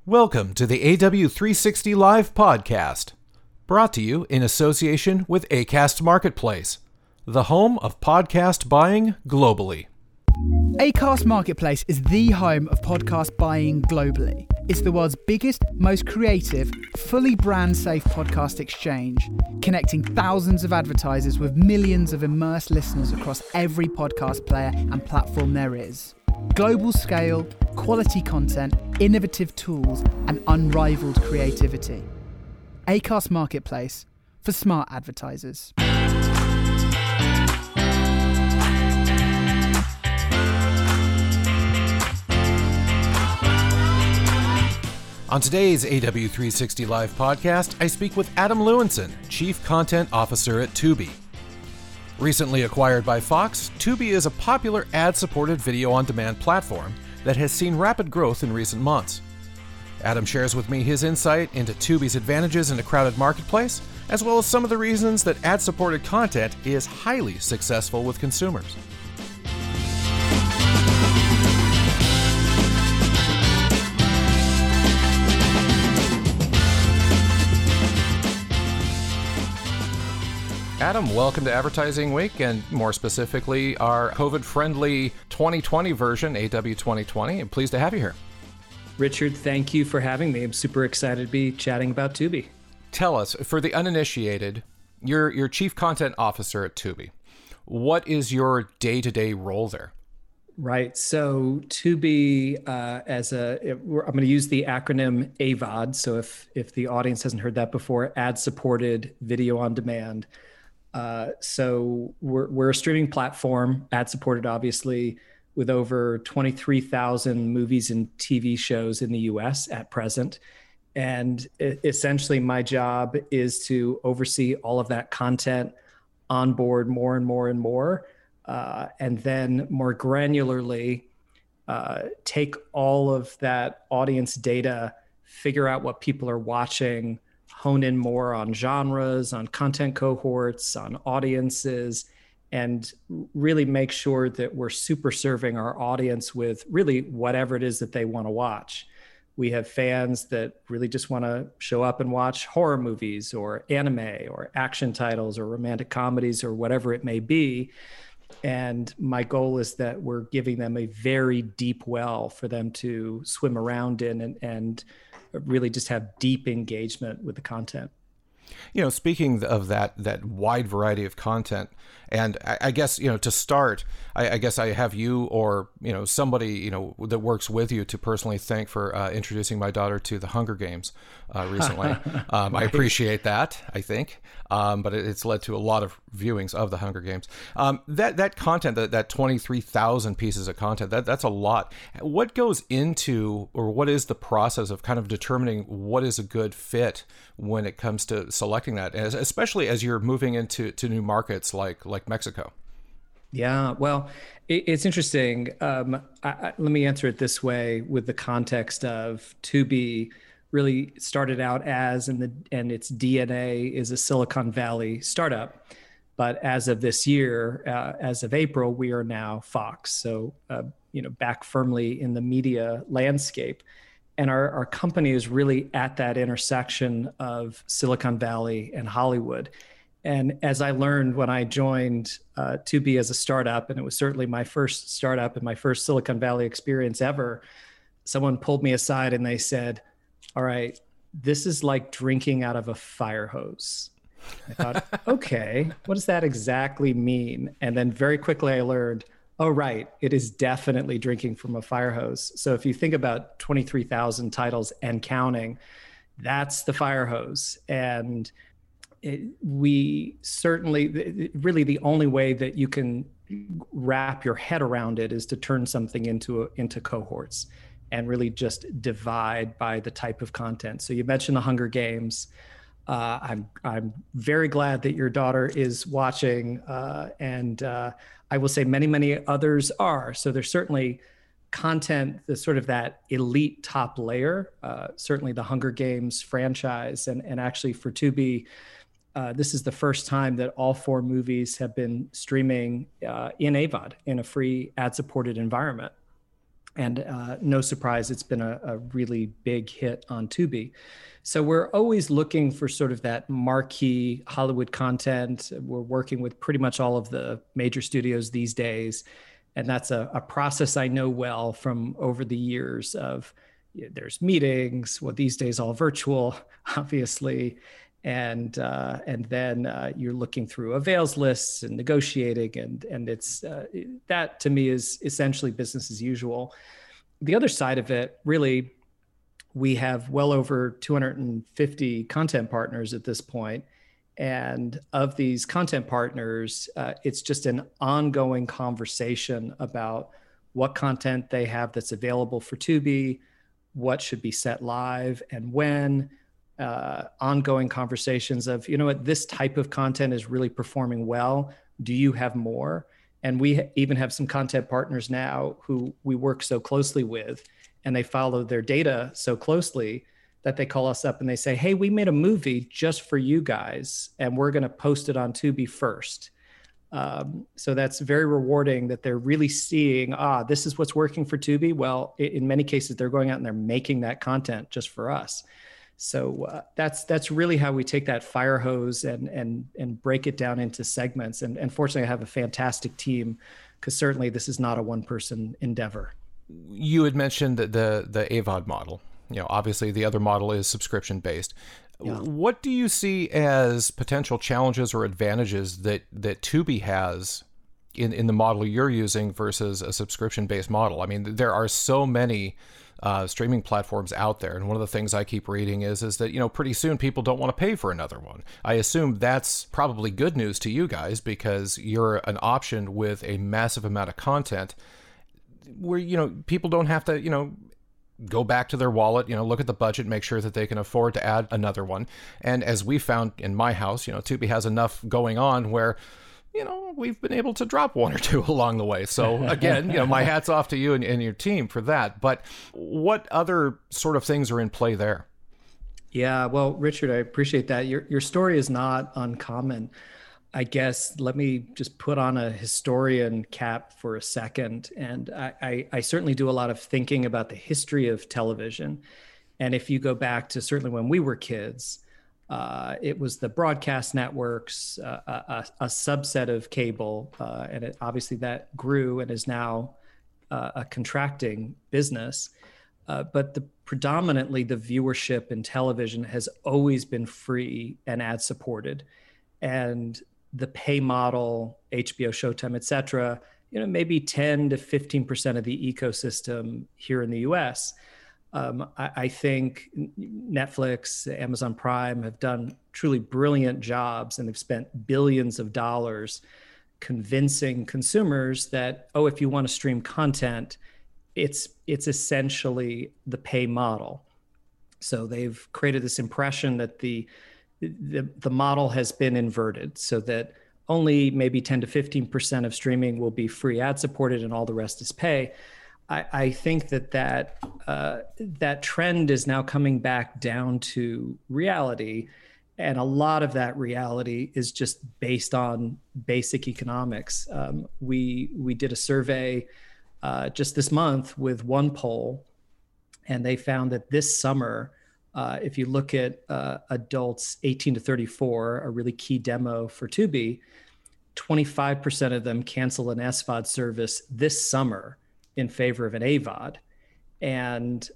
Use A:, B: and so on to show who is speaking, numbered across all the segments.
A: Welcome to the AW360 Live podcast, brought to you in association with Acast Marketplace, the home of podcast buying globally.
B: Acast Marketplace is the home of podcast buying globally. It's the world's biggest, most creative, fully brand-safe podcast exchange, connecting thousands of advertisers with millions of immersed listeners across every podcast player and platform there is. Global scale, quality content, innovative tools, and unrivaled creativity. Acast Marketplace for smart advertisers.
A: On today's AW360 Live podcast, I speak with Adam Lewinson, Chief Content Officer at Tubi. Recently acquired by Fox, Tubi is a popular ad-supported video-on-demand platform that has seen rapid growth in recent months. Adam shares with me his insight into Tubi's advantages in a crowded marketplace, as well as some of the reasons that ad-supported content is highly successful with consumers. Adam, welcome to Advertising Week, and more specifically, our COVID-friendly 2020 version, AW 2020. I'm pleased to have you here.
C: Richard, thank you for having me. I'm super excited to be chatting about Tubi.
A: Tell us, for the uninitiated, you're Chief Content Officer at Tubi. What is your day-to-day role there?
C: Right. So Tubi, I'm going to use the acronym AVOD. So if the audience hasn't heard that before, ad-supported video on demand. So we're a streaming platform, ad-supported, obviously, with over 23,000 movies and TV shows in the U.S. at present. And essentially, my job is to oversee all of that content, onboard more and more and more, and then more granularly take all of that audience data, figure out what people are watching, hone in more on genres, on content cohorts, on audiences, and really make sure that we're super serving our audience with really whatever it is that they want to watch. We have fans that really just want to show up and watch horror movies or anime or action titles or romantic comedies or whatever it may be. And my goal is that we're giving them a very deep well for them to swim around in and really just have deep engagement with the content.
A: You know, speaking of that wide variety of content, and I guess, to start, I guess I have you or, somebody, that works with you to personally thank for introducing my daughter to the Hunger Games recently. Right. I appreciate that, I think, but it's led to a lot of viewings of the Hunger Games. That content, that 23,000 pieces of content, that's a lot. What goes into, or what is the process of kind of determining what is a good fit when it comes to selecting that, especially as you're moving into new markets like Mexico?
C: Yeah, well, it's interesting. Let me answer it this way with the context of Tubi really started out as, and its DNA is a Silicon Valley startup. But as of this year, as of April, we are now Fox. So, back firmly in the media landscape. And our company is really at that intersection of Silicon Valley and Hollywood. And as I learned when I joined Tubi as a startup, and it was certainly my first startup and my first Silicon Valley experience ever, someone pulled me aside and they said, all right, this is like drinking out of a fire hose. I thought, okay, what does that exactly mean? And then very quickly I learned, oh, right, it is definitely drinking from a fire hose. So if you think about 23,000 titles and counting, that's the fire hose. And we certainly, really the only way that you can wrap your head around it is to turn something into cohorts and really just divide by the type of content. So you mentioned the Hunger Games. I'm very glad that your daughter is watching, and I will say many others are. So there's certainly content, the sort of that elite top layer, certainly the Hunger Games franchise, and actually for Tubi, this is the first time that all 4 movies have been streaming in AVOD, in a free ad-supported environment. And no surprise, it's been a really big hit on Tubi. So we're always looking for sort of that marquee Hollywood content. We're working with pretty much all of the major studios these days. And that's a process I know well from over the years of, there's meetings, well, these days all virtual, obviously. And then you're looking through avails lists and negotiating, and it's that to me is essentially business as usual. The other side of it, really, we have well over 250 content partners at this point. And of these content partners, it's just an ongoing conversation about what content they have that's available for Tubi, what should be set live and when. Ongoing conversations of, what, this type of content is really performing well. Do you have more? And we even have some content partners now who we work so closely with, and they follow their data so closely that they call us up and they say, hey, we made a movie just for you guys, and we're going to post it on Tubi first. So that's very rewarding that they're really seeing, this is what's working for Tubi. Well, in many cases, they're going out and they're making that content just for us. So that's really how we take that fire hose and break it down into segments. And fortunately, I have a fantastic team, because certainly this is not a one-person endeavor.
A: You had mentioned the AVOD model. Obviously the other model is subscription-based. Yeah. What do you see as potential challenges or advantages that Tubi has in the model you're using versus a subscription-based model? I mean, there are so many streaming platforms out there, and one of the things I keep reading is that pretty soon people don't want to pay for another one. I assume that's probably good news to you guys, because you're an option with a massive amount of content where people don't have to go back to their wallet, look at the budget, make sure that they can afford to add another one. And as we found in my house, Tubi has enough going on where we've been able to drop one or two along the way. So again, my hat's off to you and your team for that. But what other sort of things are in play there?
C: Yeah, well, Richard, I appreciate that. Your story is not uncommon. I guess let me just put on a historian cap for a second. And I certainly do a lot of thinking about the history of television. And if you go back to certainly when we were kids, it was the broadcast networks, a subset of cable, and obviously that grew and is now a contracting business. But predominantly the viewership in television has always been free and ad supported, and the pay model, HBO, Showtime, et cetera, maybe 10 to 15% of the ecosystem here in the US. I think Netflix, Amazon Prime have done truly brilliant jobs, and they've spent billions of dollars convincing consumers that, if you want to stream content, it's essentially the pay model. So they've created this impression that the model has been inverted, so that only maybe 10 to 15% of streaming will be free ad supported and all the rest is pay. I think that trend is now coming back down to reality. And a lot of that reality is just based on basic economics. We did a survey just this month with OnePoll, and they found that this summer, if you look at adults 18 to 34, a really key demo for Tubi, 25% of them cancel an SVOD service this summer in favor of an AVOD, and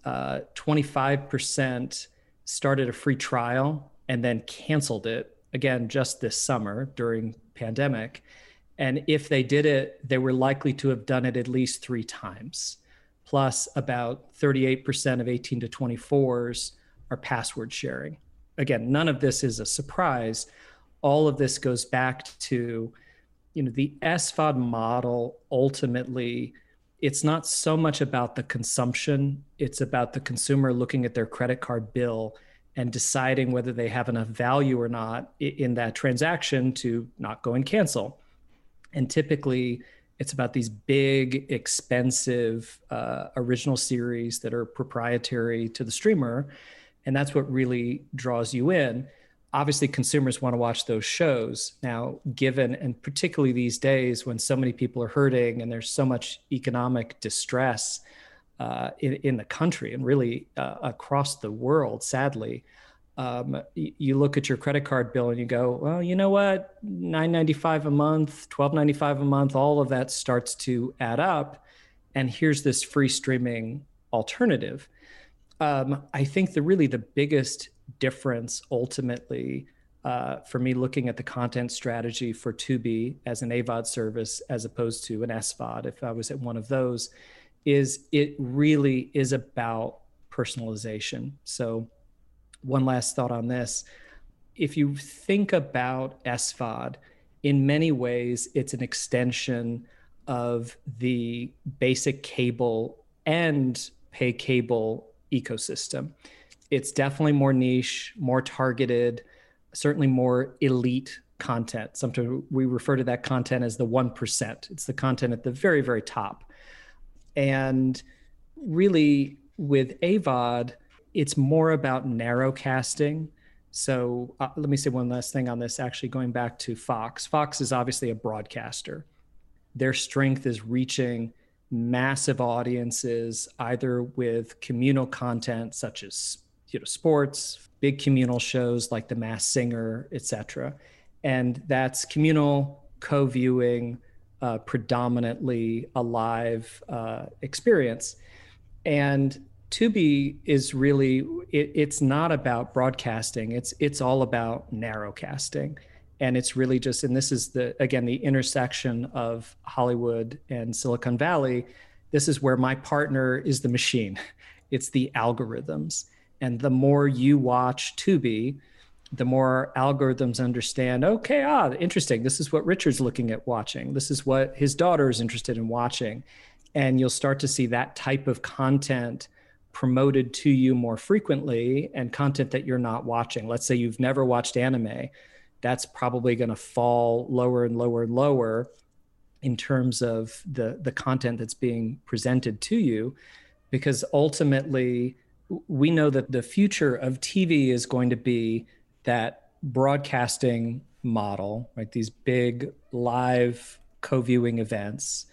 C: 25% started a free trial and then canceled it again just this summer during pandemic. And if they did it, they were likely to have done it at least 3 times. Plus, about 38% of 18 to 24s are password sharing. Again, none of this is a surprise. All of this goes back to, the SVOD model. Ultimately, it's not so much about the consumption. It's about the consumer looking at their credit card bill and deciding whether they have enough value or not in that transaction to not go and cancel. And typically, it's about these big, expensive original series that are proprietary to the streamer. And that's what really draws you in. Obviously, consumers want to watch those shows. Now, given, and particularly these days when so many people are hurting and there's so much economic distress, in the country and really across the world, sadly. You look at your credit card bill and you go, well, you know what, $9.95 a month, $12.95 a month, all of that starts to add up. And here's this free streaming alternative. I think the biggest difference ultimately for me looking at the content strategy for Tubi as an AVOD service as opposed to an SVOD, if I was at one of those, is it really is about personalization. So one last thought on this. If you think about SVOD, in many ways, it's an extension of the basic cable and pay cable ecosystem. It's definitely more niche, more targeted, certainly more elite content. Sometimes we refer to that content as the 1%. It's the content at the very, very top. And really with AVOD, it's more about narrowcasting. So let me say one last thing on this, actually going back to Fox. Fox is obviously a broadcaster. Their strength is reaching massive audiences, either with communal content such as sports, big communal shows like The Masked Singer, etc. And that's communal co-viewing, predominantly a live experience. And Tubi is really, it's not about broadcasting. It's all about narrowcasting. And it's really just, and this is again, the intersection of Hollywood and Silicon Valley. This is where my partner is the machine. It's the algorithms. And the more you watch Tubi, the more algorithms understand, okay, interesting. This is what Richard's looking at watching. This is what his daughter is interested in watching. And you'll start to see that type of content promoted to you more frequently, and content that you're not watching. Let's say you've never watched anime. That's probably going to fall lower and lower and lower in terms of the content that's being presented to you, because ultimately we know that the future of TV is going to be that broadcasting model, right? These big live co-viewing events,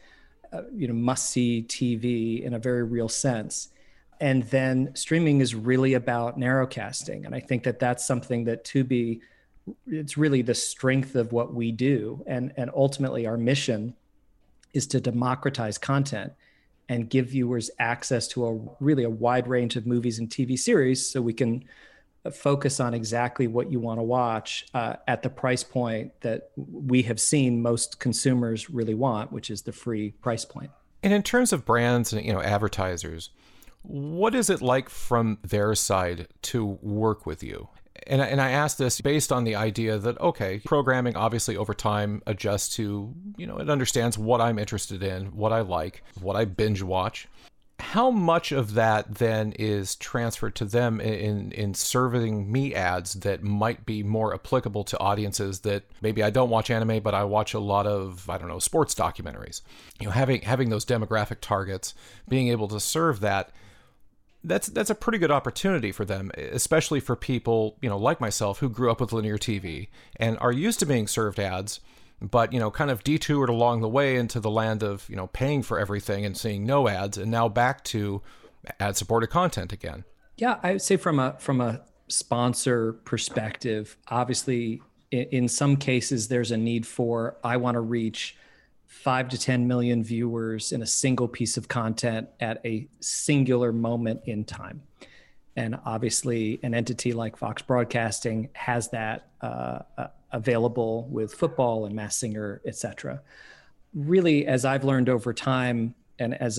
C: must-see TV in a very real sense. And then streaming is really about narrowcasting. And I think that that's something that Tubi, it's really the strength of what we do. And ultimately our mission is to democratize content and give viewers access to a wide range of movies and TV series, so we can focus on exactly what you want to watch at the price point that we have seen most consumers really want, which is the free price point.
A: And in terms of brands and advertisers, what is it like from their side to work with you? And I ask this based on the idea that, okay, programming obviously over time adjusts to, it understands what I'm interested in, what I like, what I binge watch. How much of that then is transferred to them in serving me ads that might be more applicable to audiences that maybe I don't watch anime, but I watch a lot of, sports documentaries? Having those demographic targets, being able to serve that, that's a pretty good opportunity for them, especially for people, like myself, who grew up with linear TV and are used to being served ads, but, kind of detoured along the way into the land of, paying for everything and seeing no ads, and now back to ad-supported content again.
C: Yeah, I would say from a sponsor perspective, obviously, in some cases, there's a need for, I want to reach 5 to 10 million viewers in a single piece of content at a singular moment in time. And obviously an entity like Fox Broadcasting has that available with football and Masked Singer, et cetera. Really, as I've learned over time, and as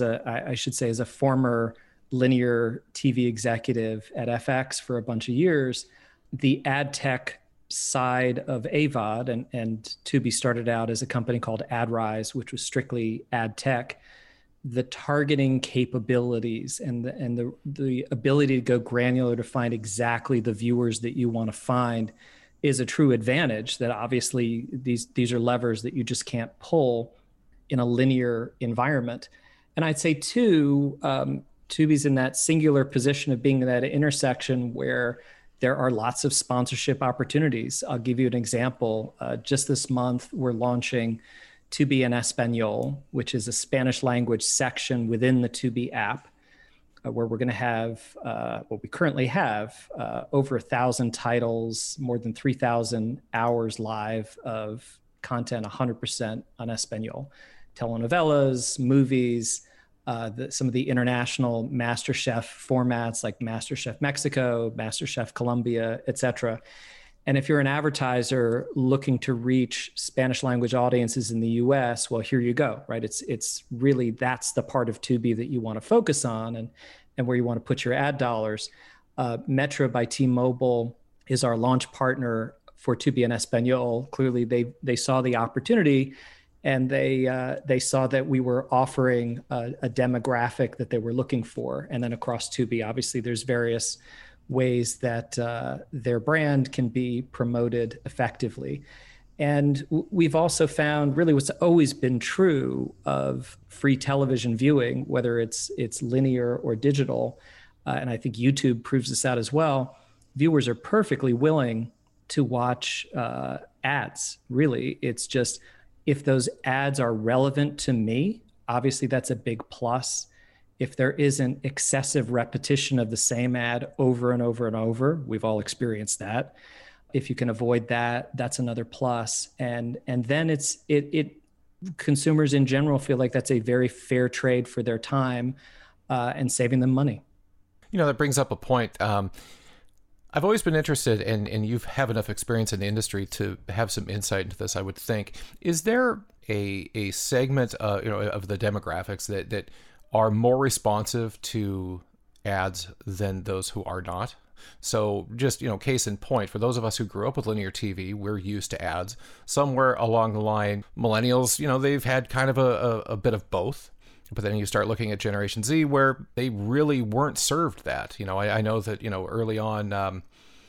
C: a former linear TV executive at FX for a bunch of years, the ad tech side of AVOD, and Tubi started out as a company called AdRise, which was strictly ad tech. The targeting capabilities and the ability to go granular to find exactly the viewers that you want to find is a true advantage. That obviously these are levers that you just can't pull in a linear environment. And I'd say too, Tubi's in that singular position of being in that intersection where there are lots of sponsorship opportunities. I'll give you an example. Just this month, we're launching Tubi en Español, which is a Spanish language section within the Tubi app. where we're going to have what we currently have over 1,000 titles, more than 3,000 hours live of content, 100% on Espanol, telenovelas, movies, some of the international MasterChef formats like MasterChef Mexico, MasterChef Colombia, etc. And if you're an advertiser looking to reach Spanish language audiences in the US, well, here you go, right? It's really, that's the part of Tubi that you want to focus on and where you want to put your ad dollars. Metro by T-Mobile is our launch partner for Tubi en Español. Clearly, they saw the opportunity, and they saw that we were offering a demographic that they were looking for. And then across Tubi, obviously, there's various ways that their brand can be promoted effectively. And we've also found really what's always been true of free television viewing, whether it's linear or digital, and I think YouTube proves this out as well. Viewers are perfectly willing to watch ads. Really, it's just if those ads are relevant to me, obviously that's a big plus. If there isn't excessive repetition of the same ad over and over and over, we've all experienced that. If you can avoid that, that's another plus. And then it consumers in general feel like that's a very fair trade for their time and saving them money.
A: You know, that brings up a point. I've always been interested, and you have enough experience in the industry to have some insight into this, I would think. Is there a segment of the demographics that are more responsive to ads than those who are not? So just, case in point, for those of us who grew up with linear TV, we're used to ads. Somewhere along the line, millennials, they've had kind of a bit of both. But then you start looking at Generation Z where they really weren't served that. I know that, early on,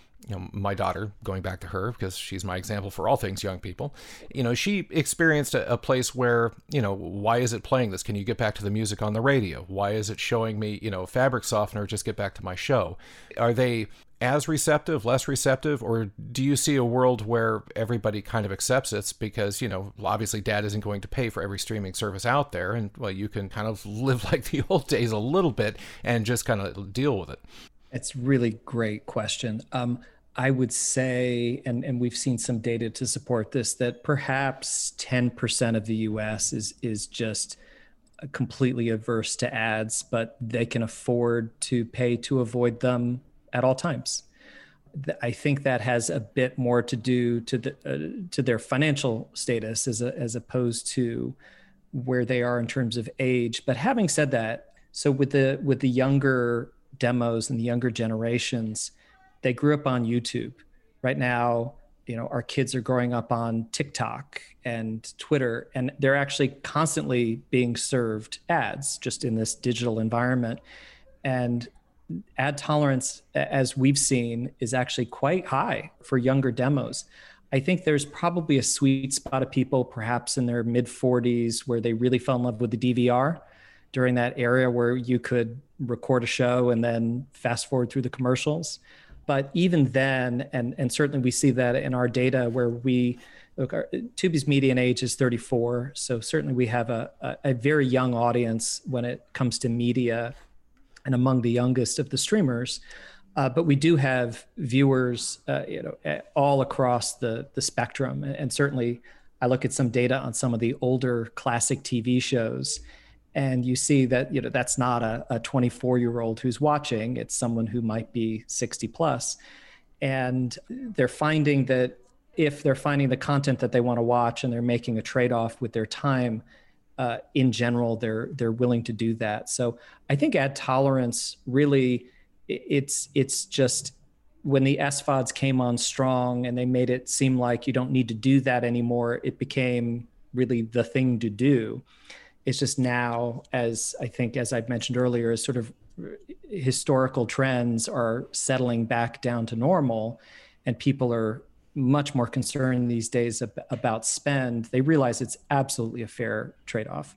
A: my daughter, going back to her, because she's my example for all things young people, she experienced a place where, why is it playing this? Can you get back to the music on the radio? Why is it showing me, fabric softener? Just get back to my show. Are they as receptive, less receptive, or do you see a world where everybody kind of accepts it because, obviously dad isn't going to pay for every streaming service out there, and well, you can kind of live like the old days a little bit and just kind of deal with it? It's
C: really great question. I would say, and we've seen some data to support this, that perhaps 10% of the US is just completely averse to ads, but they can afford to pay to avoid them at all times. I think that has a bit more to do to their financial status as opposed to where they are in terms of age. But having said that, so with the younger demos and the younger generations, they grew up on YouTube. Right now, our kids are growing up on TikTok and Twitter, and they're actually constantly being served ads just in this digital environment. And ad tolerance, as we've seen, is actually quite high for younger demos. I think there's probably a sweet spot of people, perhaps in their mid-40s, where they really fell in love with the DVR during that era where you could record a show and then fast forward through the commercials. But even then, and certainly we see that in our data where Tubi's median age is 34. So certainly we have a very young audience when it comes to media and among the youngest of the streamers. But we do have viewers, all across the spectrum. And certainly I look at some data on some of the older classic TV shows, and you see that, that's not a 24-year-old who's watching. It's someone who might be 60 plus. And they're finding that if they're finding the content that they want to watch and they're making a trade-off with their time, in general, they're willing to do that. So I think ad tolerance really, it's just when the SVODs came on strong and they made it seem like you don't need to do that anymore, it became really the thing to do. It's just now, as I've mentioned earlier, as sort of historical trends are settling back down to normal and people are much more concerned these days about spend, they realize it's absolutely a fair trade-off.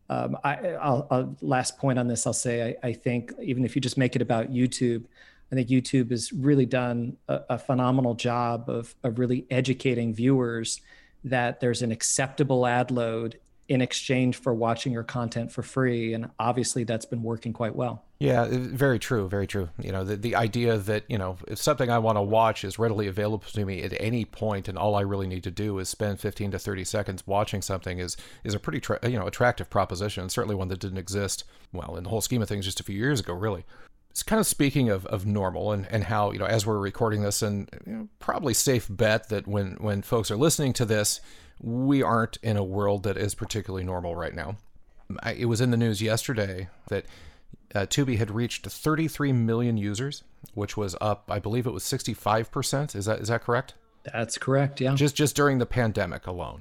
C: I'll last point on this, I'll say, I think even if you just make it about YouTube, I think YouTube has really done a phenomenal job of really educating viewers that there's an acceptable ad load in exchange for watching your content for free. And obviously that's been working quite well.
A: Yeah, very true, very true. The idea that, if something I want to watch is readily available to me at any point, and all I really need to do is spend 15 to 30 seconds watching something is a pretty, attractive proposition, and certainly one that didn't exist, well, in the whole scheme of things just a few years ago, really. It's kind of speaking of normal and how, as we're recording this, and probably safe bet that when folks are listening to this, we aren't in a world that is particularly normal right now. It was in the news yesterday that Tubi had reached 33 million users, which was up, I believe it was 65%. Is that correct?
C: That's correct, yeah.
A: Just during the pandemic alone.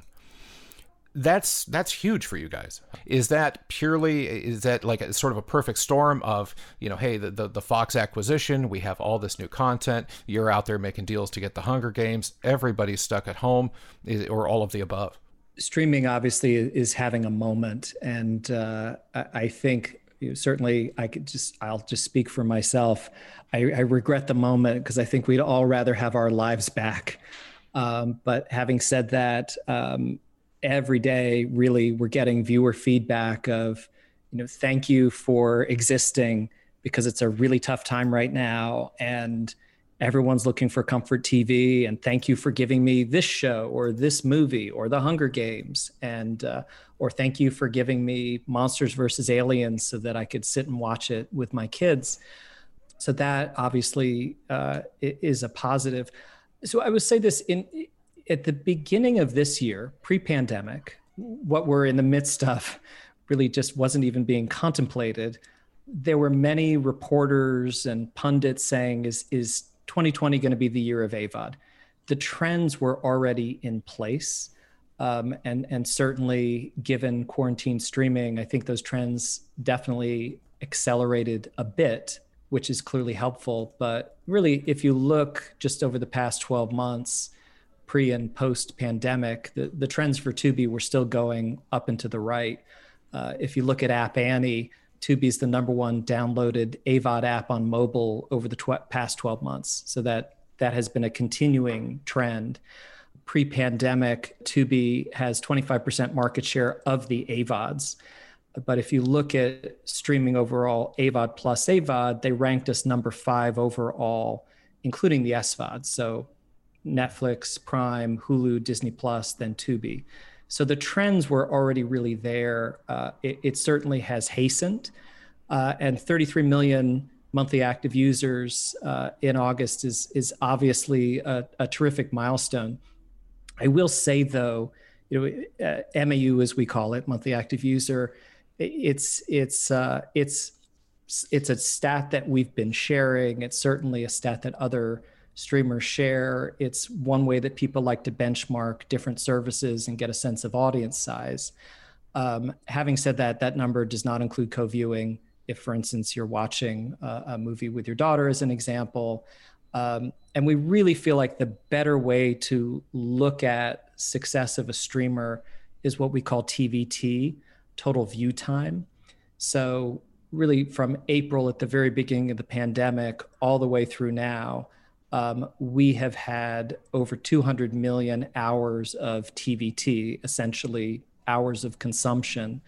A: That's huge for you guys. Is that like a sort of a perfect storm of, hey, the Fox acquisition, we have all this new content, you're out there making deals to get the Hunger Games, everybody's stuck at home, or all of the above?
C: Streaming obviously is having a moment, and I think certainly I'll just speak for myself. I regret the moment because I think we'd all rather have our lives back. But having said that, every day, really, we're getting viewer feedback of, thank you for existing because it's a really tough time right now. And everyone's looking for comfort TV, and thank you for giving me this show or this movie or the Hunger Games, and or thank you for giving me Monsters vs. Aliens so that I could sit and watch it with my kids. So that obviously is a positive. So I would say this at the beginning of this year, pre-pandemic, what we're in the midst of really just wasn't even being contemplated. There were many reporters and pundits saying, is 2020 going to be the year of AVOD? The trends were already in place. And certainly given quarantine streaming, I think those trends definitely accelerated a bit, which is clearly helpful. But really, if you look just over the past 12 months, pre and post pandemic, the trends for Tubi were still going up and to the right. If you look at App Annie, Tubi is the number one downloaded AVOD app on mobile over the past 12 months. So that has been a continuing trend. Pre-pandemic, Tubi has 25% market share of the AVODs. But if you look at streaming overall, AVOD plus AVOD, they ranked us number 5 overall, including the SVOD. So Netflix, Prime, Hulu, Disney Plus, then Tubi. So the trends were already really there. It certainly has hastened. And 33 million monthly active users in August is obviously a terrific milestone. I will say, though, MAU, as we call it, monthly active user, it's a stat that we've been sharing. It's certainly a stat that other streamers share. It's one way that people like to benchmark different services and get a sense of audience size. Having said that, that number does not include co-viewing. If, for instance, you're watching a movie with your daughter, as an example. And we really feel like the better way to look at success of a streamer is what we call TVT, total view time. So really from April at the very beginning of the pandemic all the way through now, we have had over 200 million hours of TVT, essentially hours of consumption.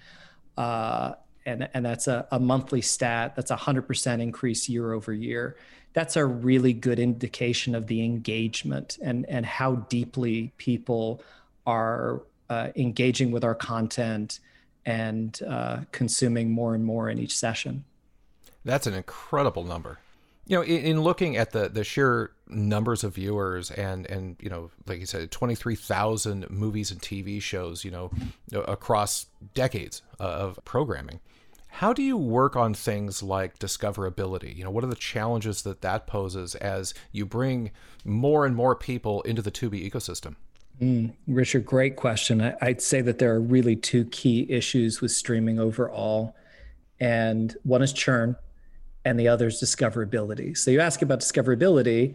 C: And that's a monthly stat. That's 100% increase year over year. That's a really good indication of the engagement and how deeply people are engaging with our content and consuming more and more in each session.
A: That's an incredible number. In looking at the sheer numbers of viewers and like you said, 23,000 movies and TV shows, across decades of programming. How do you work on things like discoverability? What are the challenges that poses as you bring more and more people into the Tubi ecosystem?
C: Richard, great question. I'd say that there are really two key issues with streaming overall. And one is churn and the other is discoverability. So you ask about discoverability.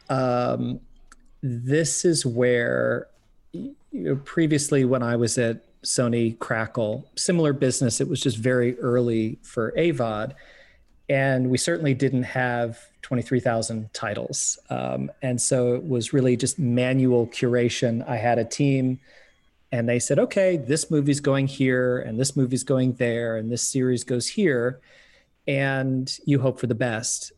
C: This is where previously when I was at Sony Crackle, similar business, it was just very early for AVOD. And we certainly didn't have 23,000 titles. And so it was really just manual curation. I had a team And they said, okay, this movie's going here and this movie's going there and this series goes here. And you hope for the best.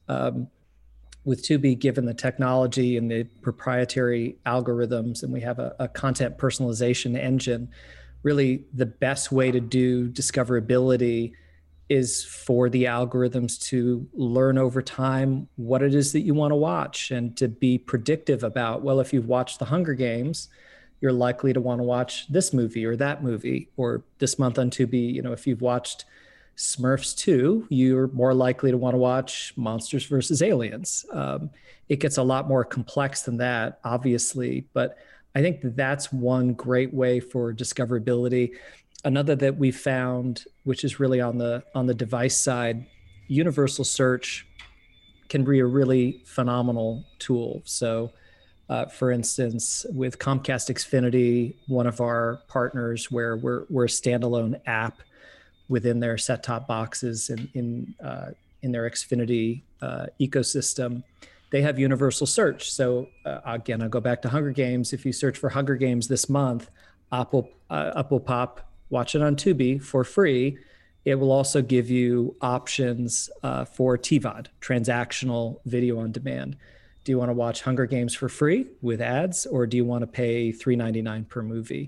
C: With Tubi, given the technology and the proprietary algorithms, and we have a content personalization engine, really the best way to do discoverability is for the algorithms to learn over time what it is that you want to watch and to be predictive about, well, if you've watched The Hunger Games, you're likely to want to watch this movie or that movie. Or this month on Tubi, if you've watched Smurfs 2, you're more likely to want to watch Monsters versus Aliens. It gets a lot more complex than that, obviously, but I think that's one great way for discoverability. Another that we found, which is really on the device side, universal search can be a really phenomenal tool. So, for instance, with Comcast Xfinity, one of our partners, where we're a standalone app within their set-top boxes in their Xfinity ecosystem, they have universal search. So again, I'll go back to Hunger Games. If you search for Hunger Games this month, up will pop Watch It on Tubi for free. It will also give you options for TVOD, transactional video on demand. Do you want to watch Hunger Games for free with ads, or do you want to pay $3.99 per movie?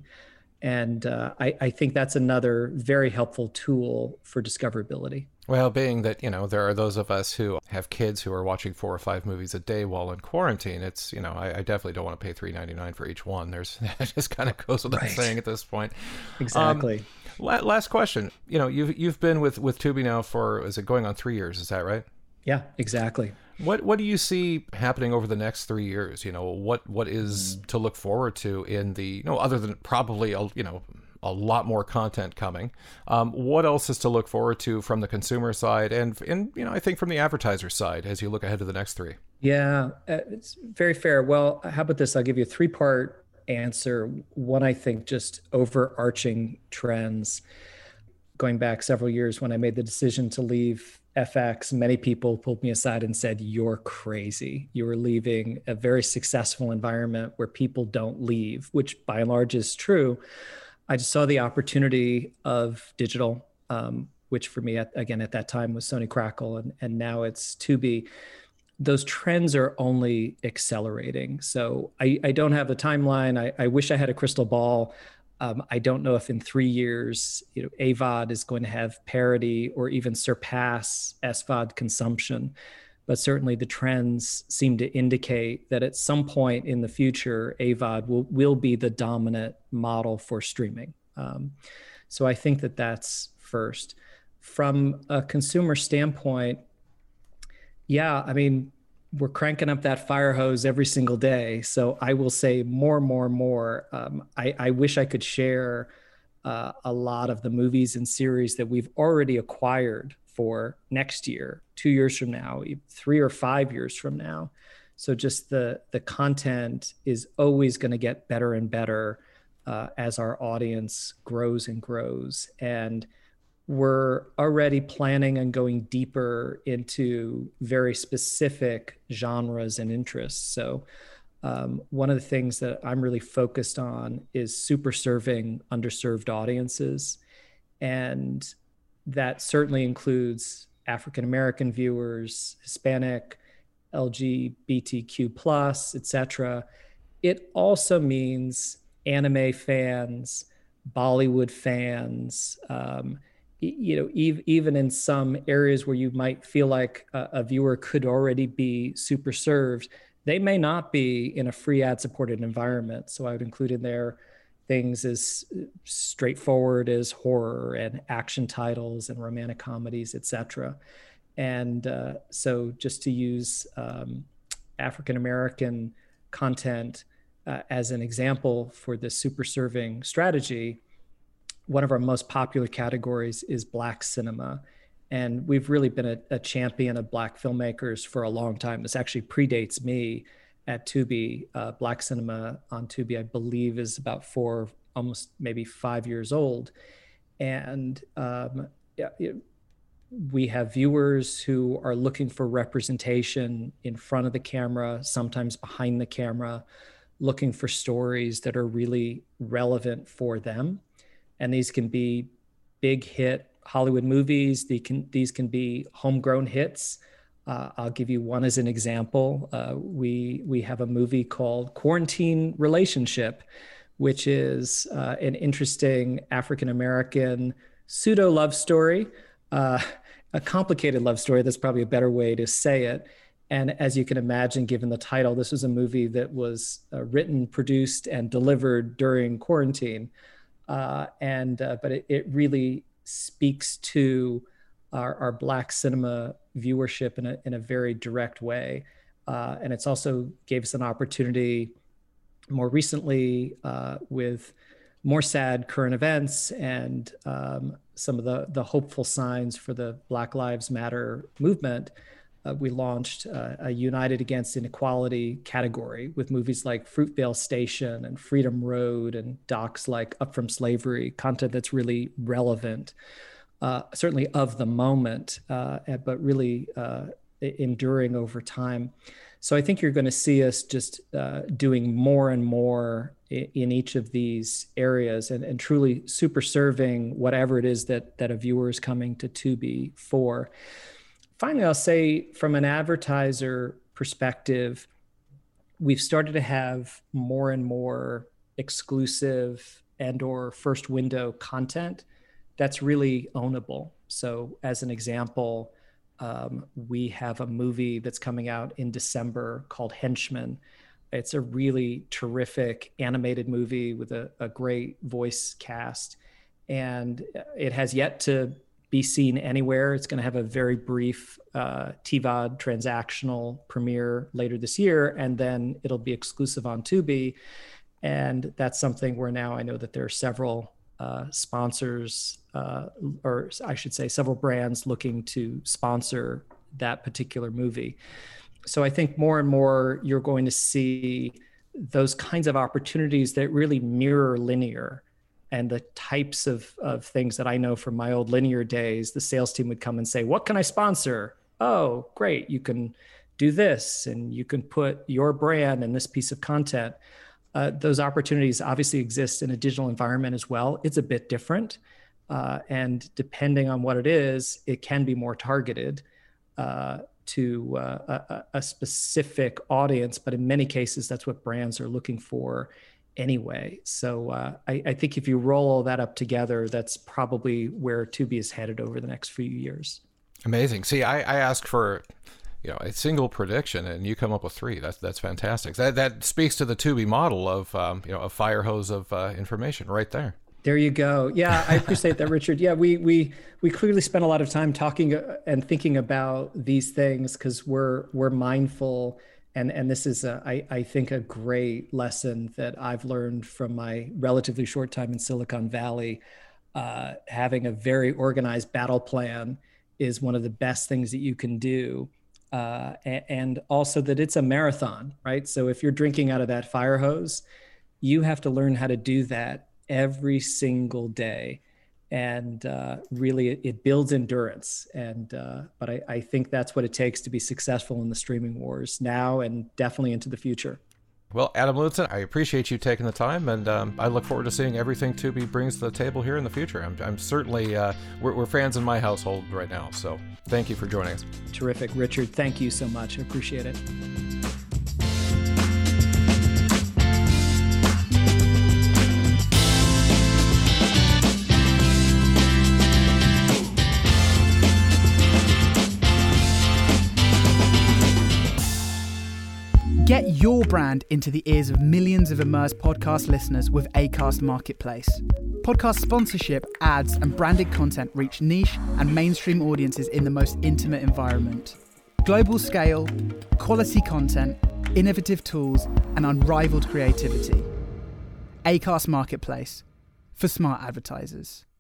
C: And I think that's another very helpful tool for discoverability.
A: Well, being that, there are those of us who have kids who are watching 4 or 5 movies a day while in quarantine, it's, I definitely don't want to pay $3.99 for each one. It just kind of goes without saying at this point.
C: Exactly.
A: Last question. You've been with Tubi now for, is it going on 3 years? Is that right?
C: Yeah, exactly.
A: What do you see happening over the next 3 years? What is to look forward to in the, other than probably, a lot more content coming. What else is to look forward to from the consumer side and I think from the advertiser side as you look ahead to the next 3?
C: Yeah, it's very fair. Well, how about this? I'll give you a 3-part answer. One, I think just overarching trends. Going back several years when I made the decision to leave FX, many people pulled me aside and said, "You're crazy. You are leaving a very successful environment where people don't leave," which by and large is true. I just saw the opportunity of digital, which for me, at that time was Sony Crackle, and now it's Tubi. Those trends are only accelerating. So I don't have a timeline. I wish I had a crystal ball. I don't know if in 3 years, AVOD is going to have parity or even surpass SVOD consumption. But certainly the trends seem to indicate that at some point in the future, AVOD will be the dominant model for streaming. So I think that that's first. From a consumer standpoint, yeah, we're cranking up that fire hose every single day. So I will say more. I wish I could share a lot of the movies and series that we've already acquired for next year, 2 years from now, 3 or 5 years from now. So just the content is always going to get better and better as our audience grows and grows. And we're already planning on going deeper into very specific genres and interests. So one of the things that I'm really focused on is super serving underserved audiences. And that certainly includes African-American viewers, Hispanic, LGBTQ+, et cetera. It also means anime fans, Bollywood fans, even in some areas where you might feel like a viewer could already be super served, they may not be in a free ad-supported environment. So I would include in there things as straightforward as horror and action titles and romantic comedies, et cetera. And so just to use African-American content as an example for this super serving strategy, one of our most popular categories is Black cinema. And we've really been a champion of Black filmmakers for a long time. This actually predates me at Tubi. Black cinema on Tubi, I believe, is about 4, almost maybe 5 years old. And we have viewers who are looking for representation in front of the camera, sometimes behind the camera, looking for stories that are really relevant for them. And these can be big hit Hollywood movies. These can be homegrown hits. I'll give you one as an example. We have a movie called Quarantine Relationship, which is an interesting African-American pseudo love story, a complicated love story. That's probably a better way to say it. And as you can imagine, given the title, this was a movie that was written, produced, and delivered during quarantine. But it really speaks to our Black cinema viewership in a very direct way. And it's also gave us an opportunity more recently with more sad current events and some of the hopeful signs for the Black Lives Matter movement. We launched a United Against Inequality category with movies like Fruitvale Station and Freedom Road and docs like Up From Slavery, content that's really relevant, certainly of the moment, but really enduring over time. So I think you're going to see us just doing more and more in each of these areas and truly super serving whatever it is that a viewer is coming to Tubi for. Finally, I'll say from an advertiser perspective, we've started to have more and more exclusive and or first window content that's really ownable. So as an example, we have a movie that's coming out in December called Henchman. It's a really terrific animated movie with a great voice cast, and it has yet to be seen anywhere. It's going to have a very brief TVOD transactional premiere later this year, and then it'll be exclusive on Tubi. And that's something where now I know that there are several sponsors, or I should say several brands looking to sponsor that particular movie. So I think more and more you're going to see those kinds of opportunities that really mirror linear. And the types of things that I know from my old linear days, the sales team would come and say, what can I sponsor? Oh, great. You can do this and you can put your brand in this piece of content. Those opportunities obviously exist in a digital environment as well. It's a bit different. And depending on what it is, it can be more targeted to a specific audience. But in many cases, that's what brands are looking for anyway. So I think if you roll all that up together, that's probably where Tubi is headed over the next few years.
A: Amazing. See, I asked for a single prediction, and you come up with three. That's fantastic. That speaks to the Tubi model of a fire hose of information right there.
C: There you go. Yeah, I appreciate that, Richard. Yeah, we clearly spent a lot of time talking and thinking about these things because we're mindful. And this is, I think, a great lesson that I've learned from my relatively short time in Silicon Valley. Having a very organized battle plan is one of the best things that you can do. And also that it's a marathon, right? So if you're drinking out of that fire hose, you have to learn how to do that every single day. And really, it builds endurance. But I think that's what it takes to be successful in the streaming wars now and definitely into the future.
A: Well, Adam Lutzen, I appreciate you taking the time, and I look forward to seeing everything Tubi brings to the table here in the future. I'm certainly, we're fans in my household right now, so thank you for joining us.
C: Terrific, Richard. Thank you so much. I appreciate it.
B: Get your brand into the ears of millions of Immerse podcast listeners with Acast Marketplace. Podcast sponsorship, ads, and branded content reach niche and mainstream audiences in the most intimate environment. Global scale, quality content, innovative tools, and unrivaled creativity. Acast Marketplace for smart advertisers.